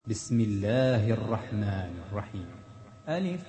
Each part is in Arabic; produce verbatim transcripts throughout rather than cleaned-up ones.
بسم الله الرحمن الرحيم. ألف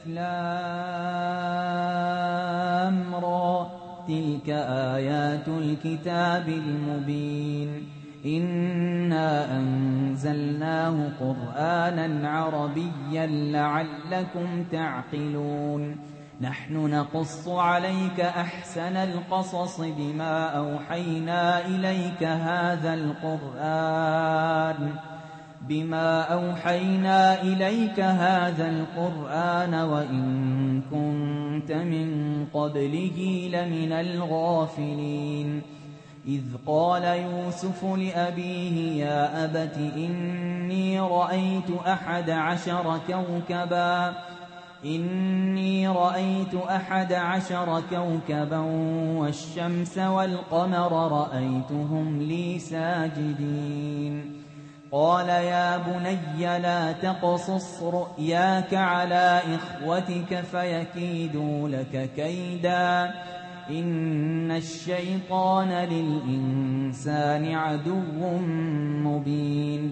لام را، تلك آيات الكتاب المبين. إنا أنزلناه قرآنا عربيا لعلكم تعقلون. نحن نقص عليك أحسن القصص بما أوحينا إليك هذا القرآن بما أوحينا إليك هذا القرآن وإن كنت من قبله لمن الغافلين. إذ قال يوسف لأبيه يا أبت إني رأيت أحد عشر كوكبا إني رأيت أحد عشر كوكبا والشمس والقمر رأيتهم لي ساجدين. قال يا بني لا تقصص رؤياك على إخوتك فيكيدوا لك كيدا إن الشيطان للإنسان عدو مبين.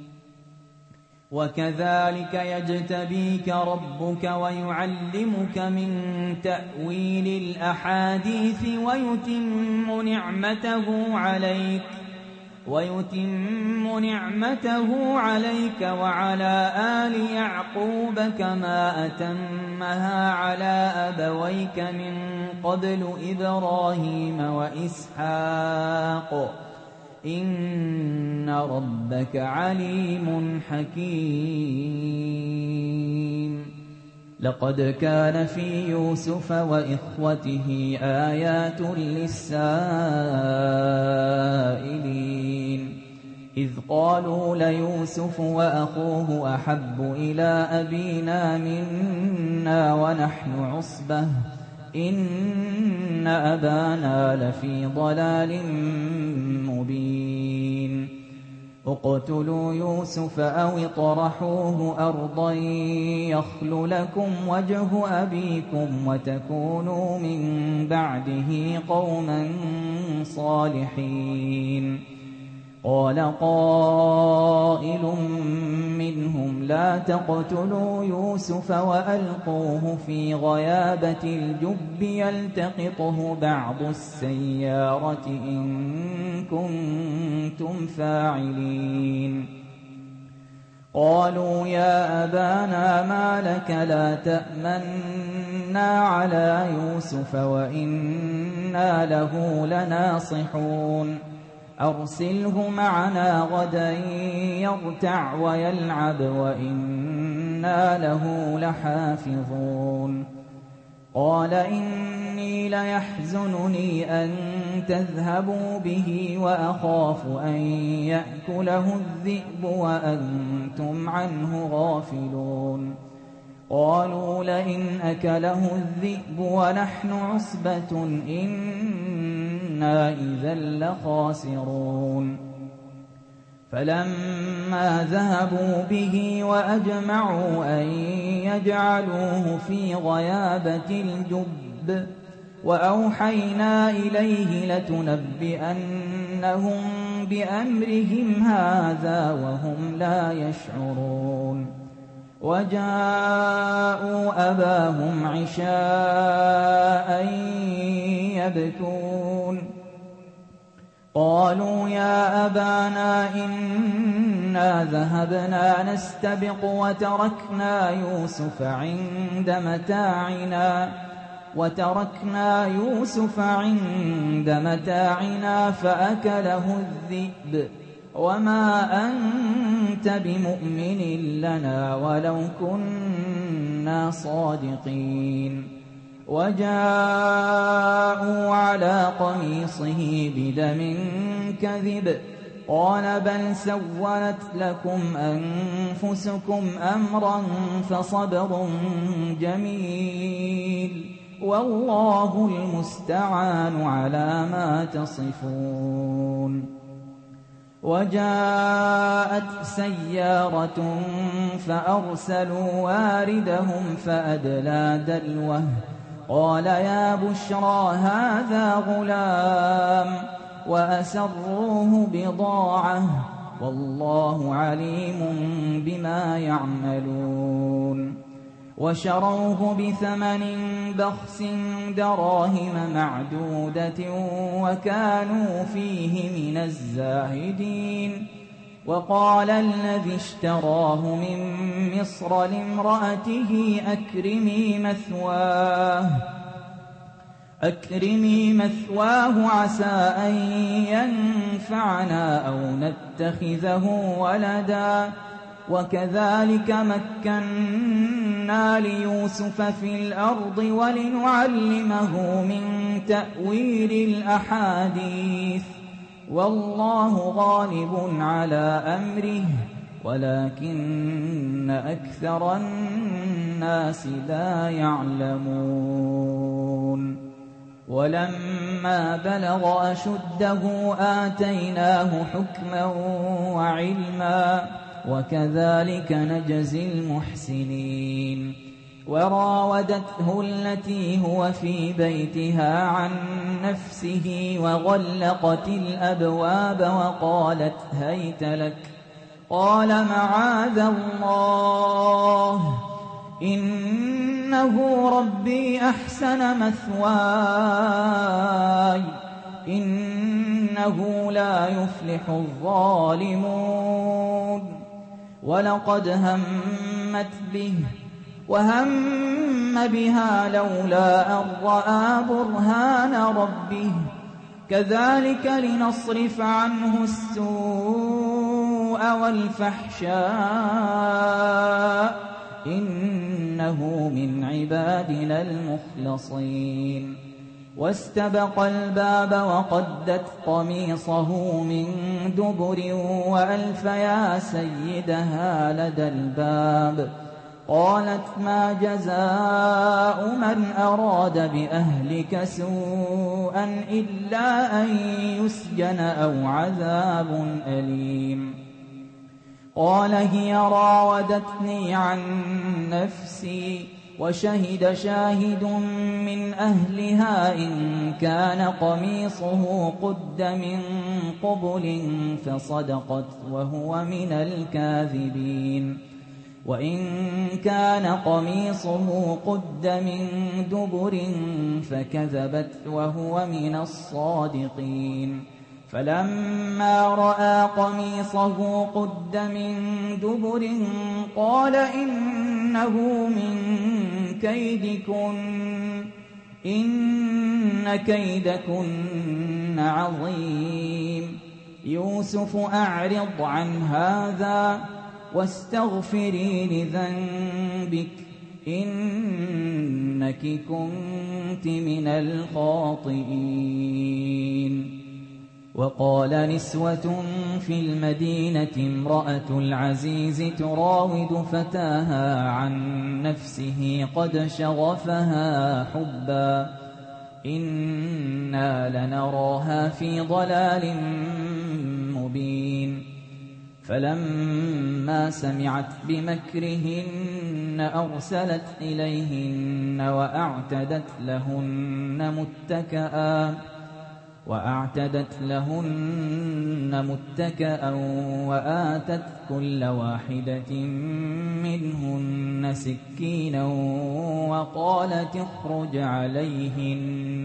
وكذلك يجتبيك ربك ويعلمك من تأويل الأحاديث ويتم نعمته عليك ويتم نعمته عليك وعلى آل يعقوب كما أتمها على أبويك من قبل إبراهيم وإسحاق إن ربك عليم حكيم. لقد كان في يوسف وإخوته آيات للسائلين إذ قالوا ليوسف وأخوه أحب إلى أبينا منا ونحن عصبة إن أبانا لفي ضلال مبين. اقتلوا يوسف أو اطرحوه أرضا يخل لكم وجه أبيكم وتكونوا من بعده قوما صالحين. قال قائل منهم لا تقتلوا يوسف وألقوه في غيابة الجب يلتقطه بعض السيارة إن كنتم فاعلين. قالوا يا أبانا ما لك لا تأمنا على يوسف وإنا له لناصحون. أرسله معنا غدا يرتع ويلعب وإنا له لحافظون. قال إني ليحزنني أن تذهبوا به وأخاف أن يأكله الذئب وأنتم عنه غافلون. قالوا لئن أكله الذئب ونحن عصبة إنا إذا لخاسرون. فلما ذهبوا به وأجمعوا أن يجعلوه في غيابة الجب وأوحينا إليه لتنبئنهم بأمرهم هذا وهم لا يشعرون. وجاءوا أباهم عشاء يبكون. قالوا يا أبانا إنا ذهبنا نستبق وتركنا يوسف عند متاعنا وتركنا يوسف عند متاعنا فأكله الذئب وما أنت بمؤمن لنا ولو كنا صادقين. وجاءوا على قميصه بدم كذب قال بل سولت لكم أنفسكم أمرا فصبر جميل والله المستعان على ما تصفون. وجاءت سيارة فأرسلوا واردهم فأدلى دلوه قال يا بشرى هذا غلام وأسروه بضاعة والله عليم بما يعملون. وشروه بثمن بخس دراهم معدودة وكانوا فيه من الزاهدين. وقال الذي اشتراه من مصر لامرأته أكرمي مثواه أكرمي مثواه عسى أن ينفعنا أو نتخذه ولدا وكذلك مكنا ليوسف في الأرض ولنعلمه من تأويل الأحاديث والله غالب على أمره ولكن أكثر الناس لا يعلمون. ولما بلغ أشده آتيناه حكما وعلما وكذلك نجزي المحسنين. وراودته التي هو في بيتها عن نفسه وغلقت الأبواب وقالت هيت لك قال معاذ الله إنه ربي أحسن مثواي إنه لا يفلح الظالمون. ولقد همت به وهم بها لولا أن رأى برهان ربه كذلك لنصرف عنه السوء والفحشاء إنه من عبادنا المخلصين. واستبق الباب وقدت قميصه من دبر وألف يا سيدها لدى الباب قالت ما جزاء من أراد بأهلك سوءا إلا أن يسجن أو عذاب أليم. قال هي راودتني عن نفسي وشهد شاهد من أهلها إن كان قميصه قد من قبل فصدقت وهو من الكاذبين وإن كان قميصه قد من دبر فكذبت وهو من الصادقين. فلما رأى قميصه قد من دبر قال إنه من كيدكن إن كيدكن عظيم. يوسف أعرض عن هذا واستغفري لذنبك إنك كنت من الخاطئين. وقال نسوة في المدينة امرأة العزيز تراود فتاها عن نفسه قد شغفها حبا إنا لنراها في ضلال مبين. فلما سمعت بمكرهن أرسلت إليهن وأعتدت لهن متكئا وأعتدت لهن متكئا وآتت كل واحدة منهن سكينا وقالت اخرج عليهن.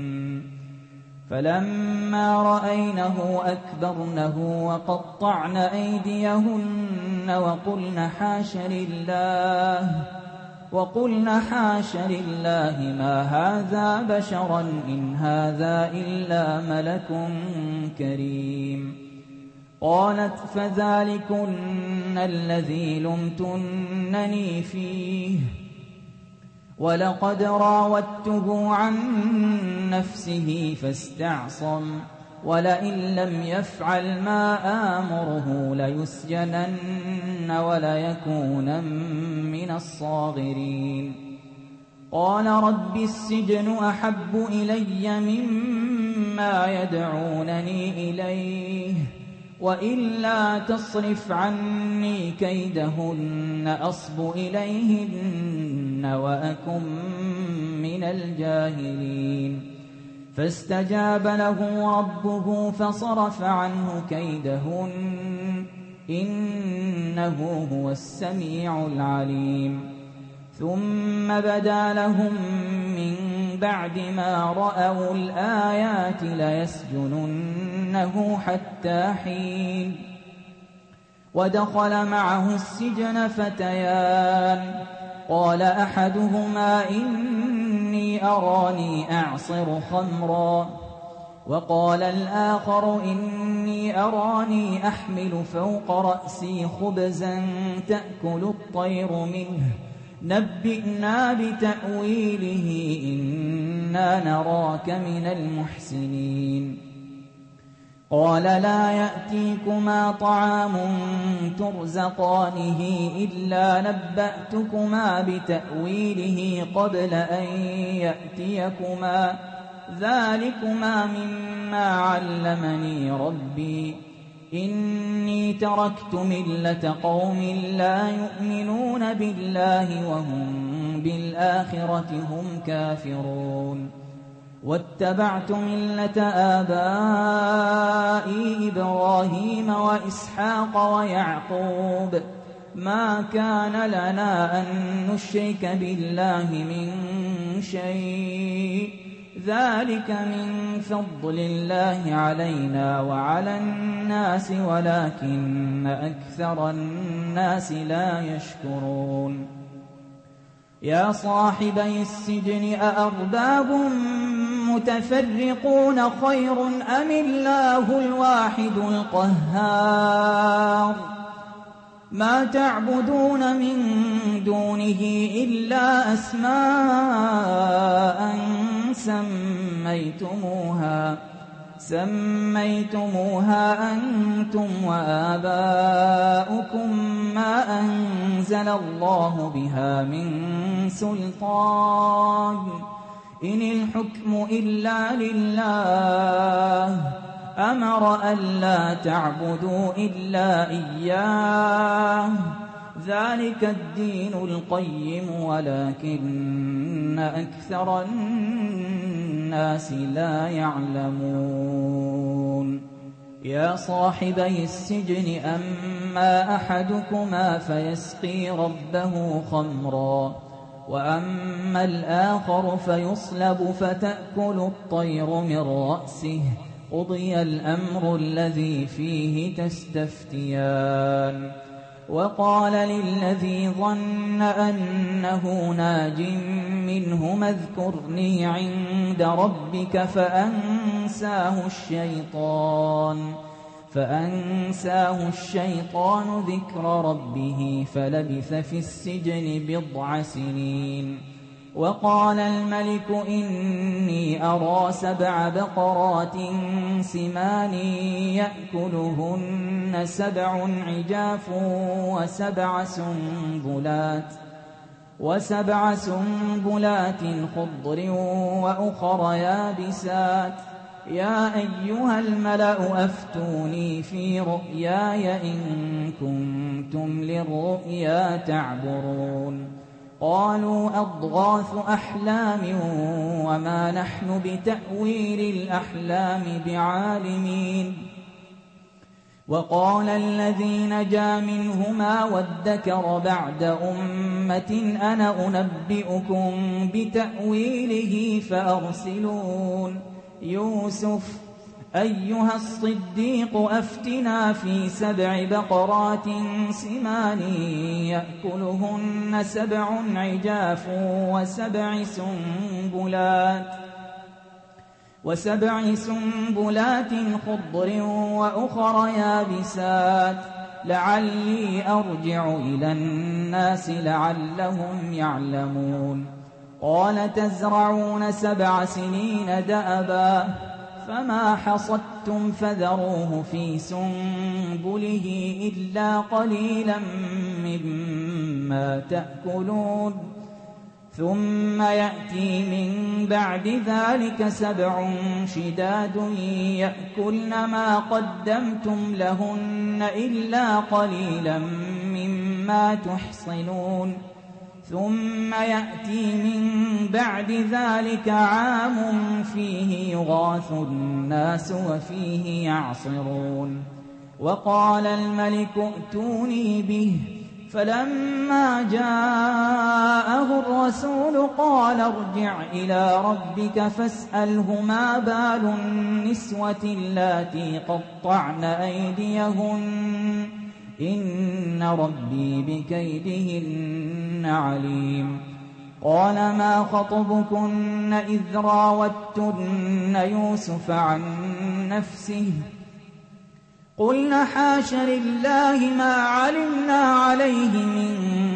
فلما رأينه أكبرنه وقطعن أيديهن وقلن حاش لله وقلن حاش لله ما هذا بشرا إن هذا إلا ملك كريم. قالت فذلكن الذي لمتنني فيه ولقد راودته عن نفسه فاستعصم ولئن لم يفعل ما آمره ليسجنن وليكونن من الصاغرين. قال رب السجن أحب إلي مما يدعونني إليه وإلا تصرف عني كيدهن أصب إليهن وأكن من الجاهلين. فاستجاب له ربه فصرف عنه كيدهن إنه هو السميع العليم. ثم بدا لهم من بعد ما رأوا الآيات ليسجننه حتى حين. ودخل معه السجن فتيان، قال أحدهما إني أراني أعصر خمرا، وقال الآخر إني أراني أحمل فوق رأسي خبزا تأكل الطير منه، نبئنا بتأويله إنا نراك من المحسنين. قال لا يأتيكما طعام ترزقانه إلا نبأتكما بتأويله قبل أن يأتيكما، ذلكما مما علمني ربي، إني تركت ملة قوم لا يؤمنون بالله وهم بالآخرة هم كافرون، واتبعت ملة آبائي إبراهيم وإسحاق ويعقوب، ما كان لنا أن نشرك بالله من شيء، ذلك من فضل الله علينا وعلى الناس ولكن أكثر الناس لا يشكرون. يا صاحبي السجن أأرباب متفرقون خير أم الله الواحد القهار؟ ما تعبدون من دونه إلا أسماء سميتموها سميتموها أنتم وآباؤكم ما أنزل الله بها من سلطان، إن الحكم إلا لله، أمر ألا تعبدوا إلا إياه، ذلك الدين القيم ولكن أكثر الناس لا يعلمون. يا صاحبي السجن أما أحدكما فيسقي ربه خمرا، وأما الآخر فيصلب فتأكل الطير من رأسه، قضي الأمر الذي فيه تستفتيان. وقال للذي ظن أنه ناج منهما اذكرني عند ربك فأنساه الشيطان فأنساه الشيطان ذكر ربه فلبث في السجن بضع سنين. وقال الملك إني أرى سبع بقرات سمان يأكلهن سبع عجاف وسبع سنبلات وسبع سنبلات خضر وأخر يابسات، يا أيها الملأ أفتوني في رؤياي إن كنتم للرؤيا تعبرون. قالوا أضغاث أحلام وما نحن بتأويل الأحلام بعالمين. وقال الذي نجا منهما وادكر بعد أمة أنا أنبئكم بتأويله فأرسلون. يوسف أيها الصديق أفتنا في سبع بقرات سمان يأكلهن سبع عجاف وسبع سنبلات وسبع سنبلات خضر وأخر يابسات لعلي أرجع إلى الناس لعلهم يعلمون. قال تزرعون سبع سنين دأبا فما حصدتم فذروه في سنبله إلا قليلا مما تأكلون. ثم يأتي من بعد ذلك سبع شداد يأكلن ما قدمتم لهن إلا قليلا مما تحصنون. ثم يأتي من بعد ذلك عام فيه يغاث الناس وفيه يعصرون. وقال الملك ائتوني به. فلما جاءه الرسول قال ارجع إلى ربك فاسأله ما بال النسوة اللاتي قطعن أيديهن إن ربي بكيدهن عليم. قال ما خطبكن إذ راوتن يوسف عن نفسه قلنا حاش لله ما علمنا عليه من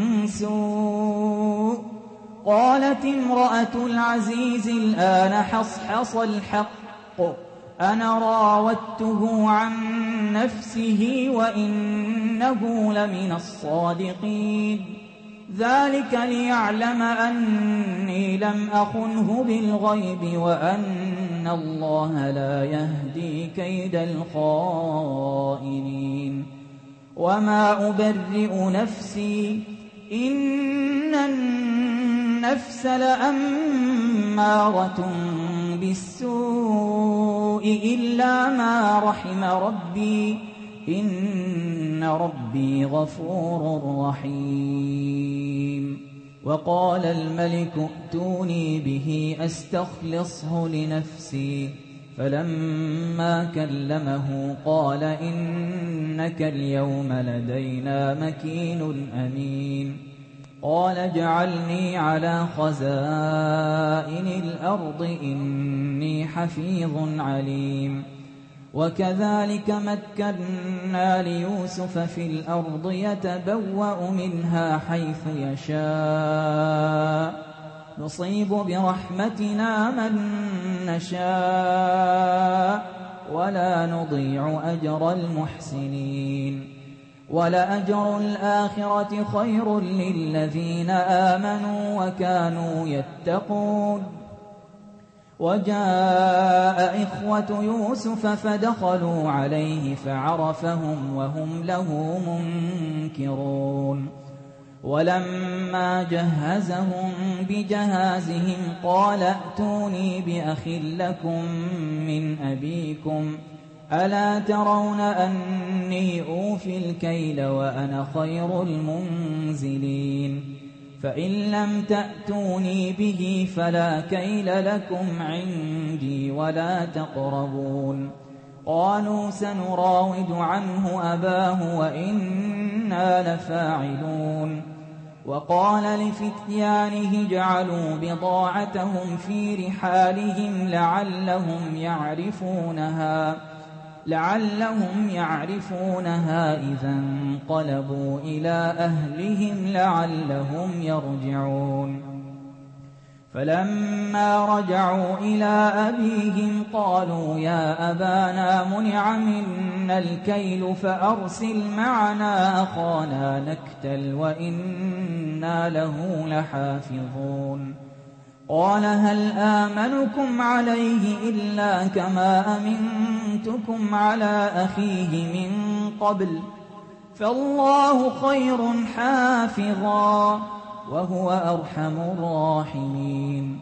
سوء. قالت امرأة العزيز الآن حصحص الحق أنا راودته عن نفسه وإنه لمن الصادقين. ذلك ليعلم أني لم أخنه بالغيب وأن الله لا يهدي كيد الخائنين. وما أبرئ نفسي إن النفس لأمارة بالسوء إلا ما رحم ربي إن ربي غفور رحيم. وقال الملك ائتوني به أستخلصه لنفسي. فلما كلمه قال إنك اليوم لدينا مكين أمين. قال اجعلني على خزائن الأرض إني حفيظ عليم. وكذلك مكنا ليوسف في الأرض يتبوأ منها حيث يشاء نصيب برحمتنا من نشاء ولا نضيع أجر المحسنين. ولأجر الآخرة خير للذين آمنوا وكانوا يتقون. وجاء إخوة يوسف فدخلوا عليه فعرفهم وهم له منكرون. ولما جهزهم بجهازهم قال ائتوني بأخ لكم من أبيكم ألا ترون أني أوفي الكيل وأنا خير المنزلين. فإن لم تأتوني به فلا كيل لكم عندي ولا تقربون. قالوا سنراود عنه أباه وإنا لفاعلون. وقال لفتيانه اجعلوا بضاعتهم في رحالهم لعلهم يعرفونها لعلهم يعرفونها إذا انقلبوا إلى أهلهم لعلهم يرجعون. فلما رجعوا إلى أبيهم قالوا يا أبانا منع منا الكيل فأرسل معنا أخانا نكتل وإنا له لحافظون. قال هل آمنكم عليه إلا كما أمنتكم على أخيه من قبل فالله خير حافظا وهو أرحم الراحمين.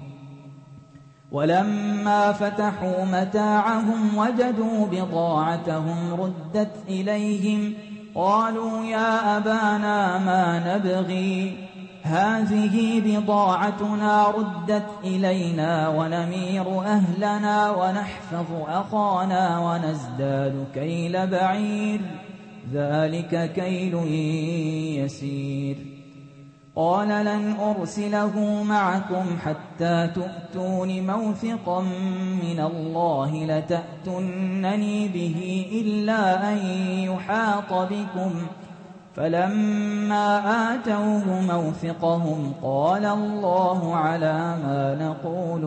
ولما فتحوا متاعهم وجدوا بضاعتهم ردت إليهم قالوا يا أبانا ما نبغي هذه بضاعتنا ردت إلينا ونمير أهلنا ونحفظ أخانا ونزداد كيل بعير ذلك كيل يسير. قال لن أرسله معكم حتى تؤتون موثقا من الله لتأتونني به إلا أن يحاط بكم. فلما آتوه موثقهم قال الله على ما نقول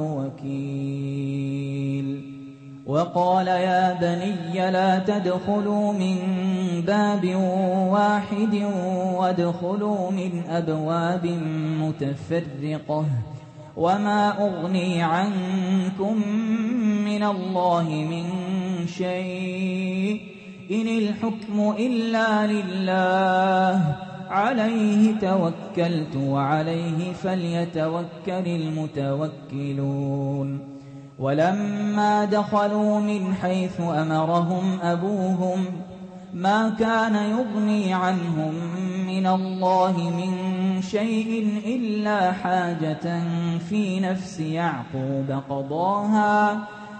وكيل. وقال يا بني لا تدخلوا من باب واحد وادخلوا من أبواب متفرقة وما أغني عنكم من الله من شيء إن الحكم إلا لله عليه توكلت وعليه فليتوكل المتوكلون. ولما دخلوا من حيث أمرهم أبوهم ما كان يغني عنهم من الله من شيء إلا حاجة في نفس يعقوب قضاها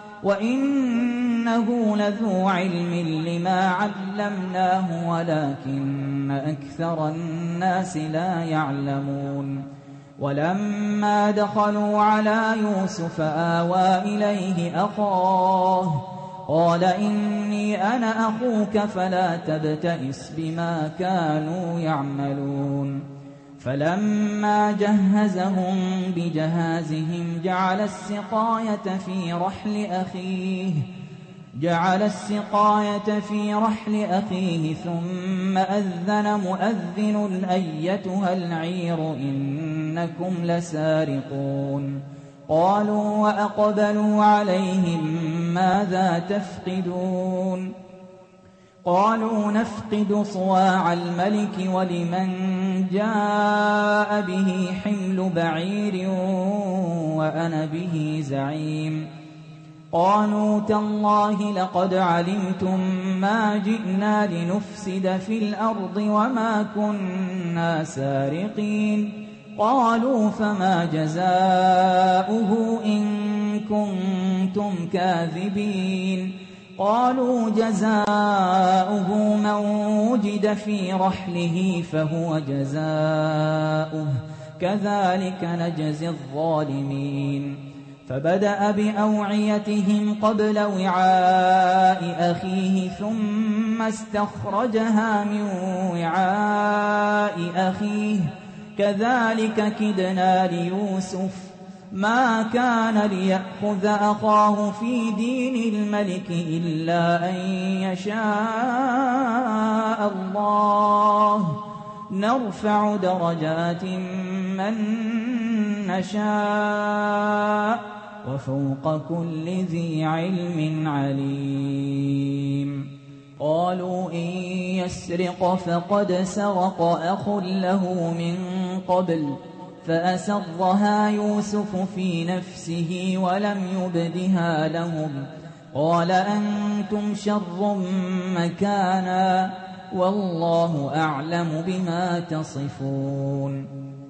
وإنه لذو علم لما علمناه ولكن أكثر الناس لا يعلمون ولما دخلوا على يوسف آوى إليه أخاه قال إني أنا أخوك فلا تبتئس بما كانوا يعملون فلما جهزهم بجهازهم جعل السقاية في رحل أخيه جعل السقاية في رحل أخيه ثم أذن مؤذن أيتها العير إنكم لسارقون قالوا وأقبلوا عليهم ماذا تفقدون قالوا نفقد صواع الملك ولمن جاء به حمل بعير وأنا به زعيم قالوا تالله لقد علمتم ما جئنا لنفسد في الأرض وما كنا سارقين قالوا فما جزاؤه إن كنتم كاذبين قالوا جزاؤه من وجد في رحله فهو جزاؤه كذلك نجزي الظالمين فبدأ بأوعيتهم قبل وعاء أخيه ثم استخرجها من وعاء أخيه كذلك كدنا ليوسف ما كان ليأخذ أخاه في دين الملك إلا أن يشاء الله نرفع درجات من نشاء وفوق كل ذي علم عليم قالوا إن يسرق فقد سرق أخ له من قبل فأسرها يوسف في نفسه ولم يبدها لهم قال أنتم شر مكانا والله أعلم بما تصفون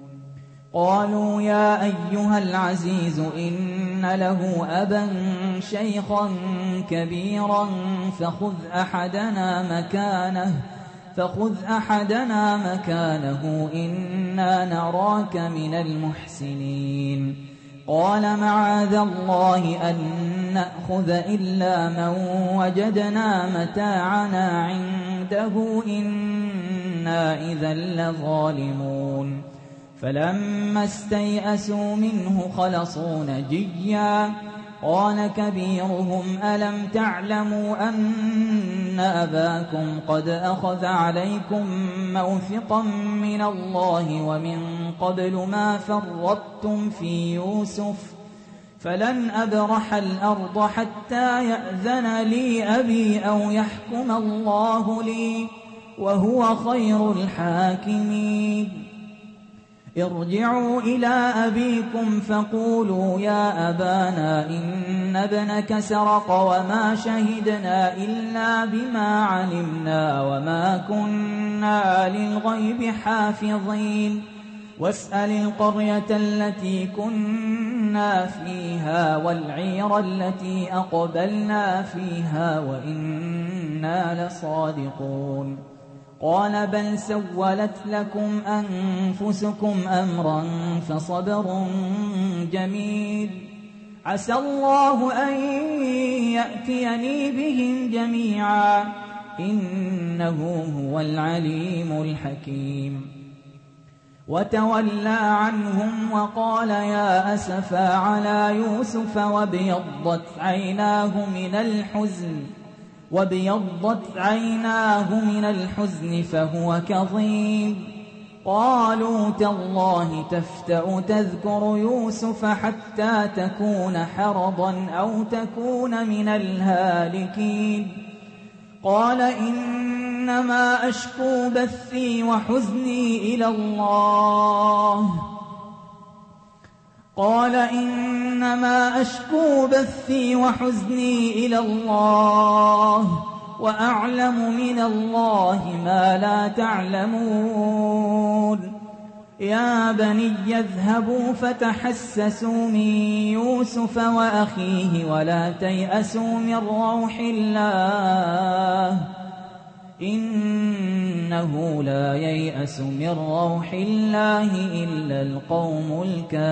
قالوا يا أيها العزيز إن له أبا شيخا كبيرا فخذ أحدنا مكانه فخذ أحدنا مكانه إنا نراك من المحسنين قال معاذ الله أن نأخذ إلا من وجدنا متاعنا عنده إنا إذا لظالمون فلما استيئسوا منه خلصوا نجيا قال كبيرهم ألم تعلموا أن أباكم قد أخذ عليكم موثقا من الله ومن قبل ما فرطتم في يوسف فلن أبرح الأرض حتى يأذن لي أبي أو يحكم الله لي وهو خير الحاكمين ارجعوا إلى أبيكم فقولوا يا أبانا إن ابنك سرق وما شهدنا إلا بما علمنا وما كنا للغيب حافظين واسأل القرية التي كنا فيها والعير التي أقبلنا فيها وإنا لصادقون قال بل سولت لكم أنفسكم أمرا فصبر جميل عسى الله أن يأتيني بهم جميعا إنه هو العليم الحكيم وتولى عنهم وقال يا أسفى على يوسف وابيضت عيناه من الحزن وابيضت عيناه من الحزن فهو كظيم قالوا تالله تفتأ تذكر يوسف حتى تكون حرضا أو تكون من الهالكين قال إنما أشكو بثي وحزني إلى الله قال إنما أشكو بثي وحزني إلى الله وأعلم من الله ما لا تعلمون يا بني اذهبوا فتحسسوا من يوسف وأخيه ولا تيأسوا من روح الله إنه لا ييأس من روح الله إلا القوم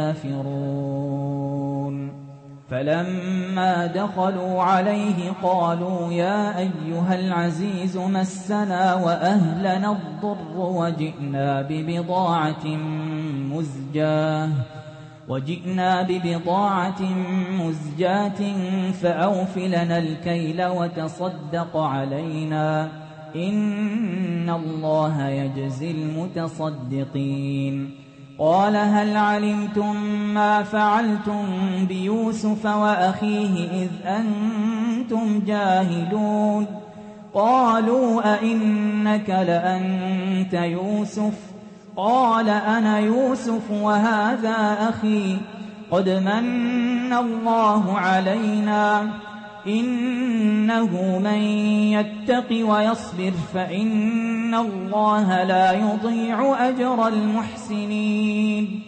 الكافرون فلما دخلوا عليه قالوا يا أيها العزيز مسنا وأهلنا الضر وجئنا ببضاعة مزجاة وجئنا ببضاعة مزجاة فأوف لنا الكيل وتصدق علينا إن الله يجزي المتصدقين قال هل علمتم ما فعلتم بيوسف وأخيه إذ أنتم جاهلون قالوا أئنك لأنت يوسف قال أنا يوسف وهذا أخي قد من الله علينا إنه من يتق ويصبر فإن الله لا يضيع أجر المحسنين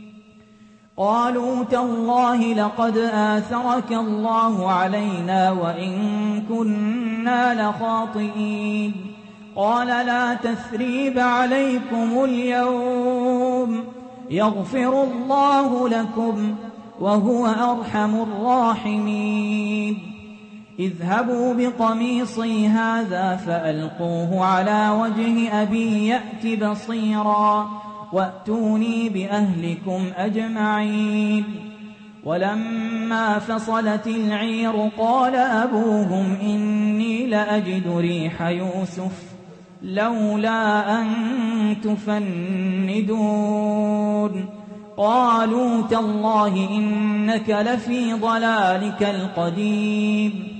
قالوا تالله لقد آثرك الله علينا وإن كنا لخاطئين قال لا تثريب عليكم اليوم يغفر الله لكم وهو أرحم الراحمين اذهبوا بقميصي هذا فألقوه على وجه أبي يأت بصيرا وأتوني بأهلكم أجمعين ولما فصلت العير قال أبوهم إني لأجد ريح يوسف لولا أن تفندون قالوا تالله إنك لفي ضلالك القديم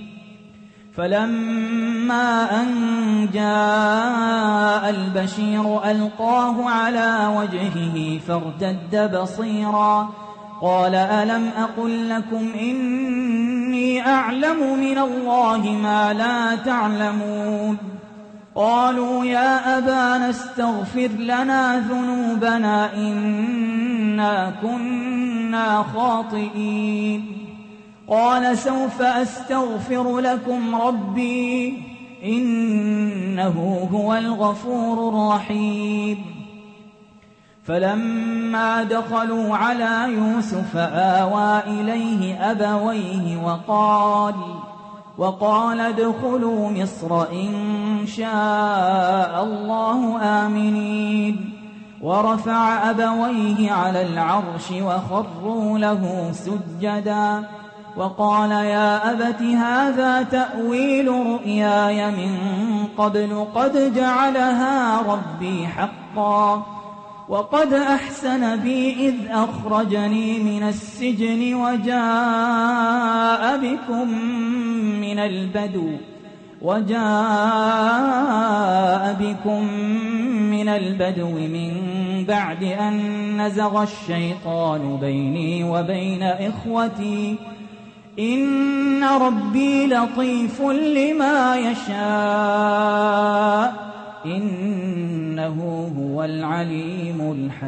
فلما أن جاء البشير ألقاه على وجهه فارتد بصيرا قال ألم أقل لكم إني أعلم من الله ما لا تعلمون قالوا يا أبانا استغفر لنا ذنوبنا إنا كنا خاطئين قال سوف أستغفر لكم ربي إنه هو الغفور الرحيم فلما دخلوا على يوسف آوى إليه أبويه وقال وقال ادخلوا مصر إن شاء الله آمنين ورفع أبويه على العرش وخروا له سجدا وقال يا أبت هذا تأويل رؤياي من قبل قد جعلها ربي حقا وقد أحسن بي إذ أخرجني من السجن وجاء بكم من البدو وجاء بكم من البدو من بعد أن نزغ الشيطان بيني وبين إخوتي إن ربي لطيف لما يشاء إنه هو العليم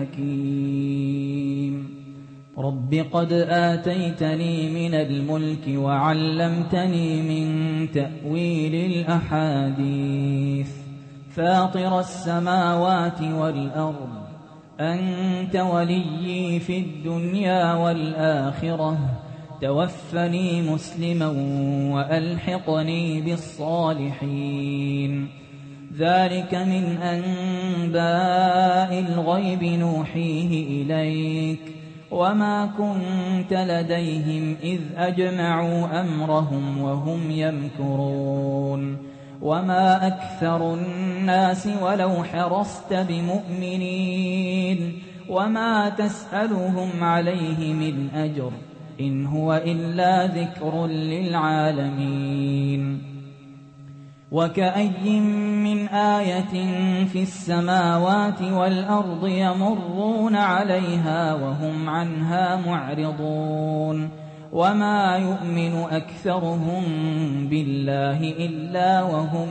الحكيم رب قد آتيتني من الملك وعلمتني من تأويل الأحاديث فاطر السماوات والأرض أنت وليي في الدنيا والآخرة توفني مسلما وألحقني بالصالحين ذلك من أنباء الغيب نوحيه إليك وما كنت لديهم إذ أجمعوا أمرهم وهم يمكرون وما أكثر الناس ولو حرصت بمؤمنين وما تسألهم عليه من أجر إن هو إلا ذكر للعالمين وكأي من آية في السماوات والأرض يمرون عليها وهم عنها معرضون وما يؤمن أكثرهم بالله إلا وهم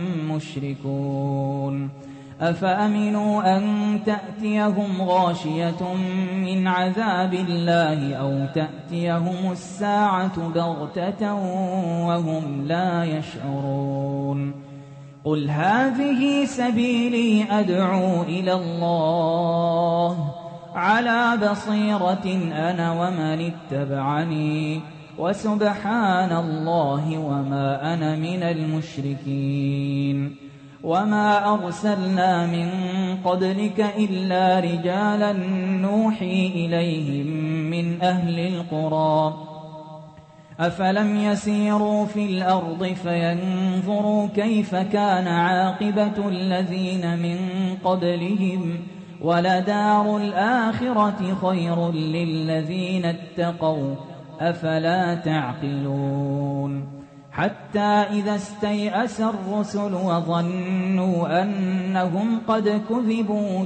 مشركون أفأمنوا أن تأتيهم غاشية من عذاب الله أو تأتيهم الساعة بغتة وهم لا يشعرون قل هذه سبيلي أدعو إلى الله على بصيرة أنا ومن اتبعني وسبحان الله وما أنا من المشركين وما أرسلنا من قبلك إلا رجالا نوحي إليهم من أهل القرى أفلم يسيروا في الأرض فينظروا كيف كان عاقبة الذين من قبلهم ولدار الآخرة خير للذين اتقوا أفلا تعقلون حتى إذا استيأس الرسل وظنوا أنهم قد كذبوا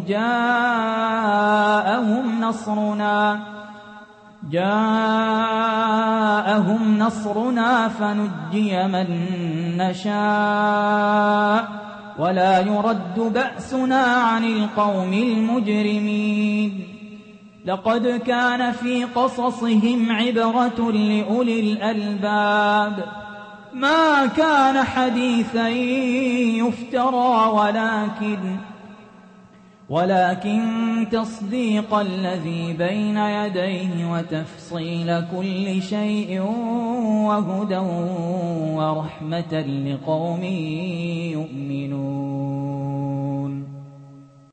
جاءهم نصرنا جاءهم نصرنا فنجي من نشاء ولا يرد بأسنا عن القوم المجرمين لقد كان في قصصهم عبرة لأولي الألباب ما كان حديثا يفترى ولكن ولكن تصديق الذي بين يديه وتفصيل كل شيء وهدى ورحمة لقوم يؤمنون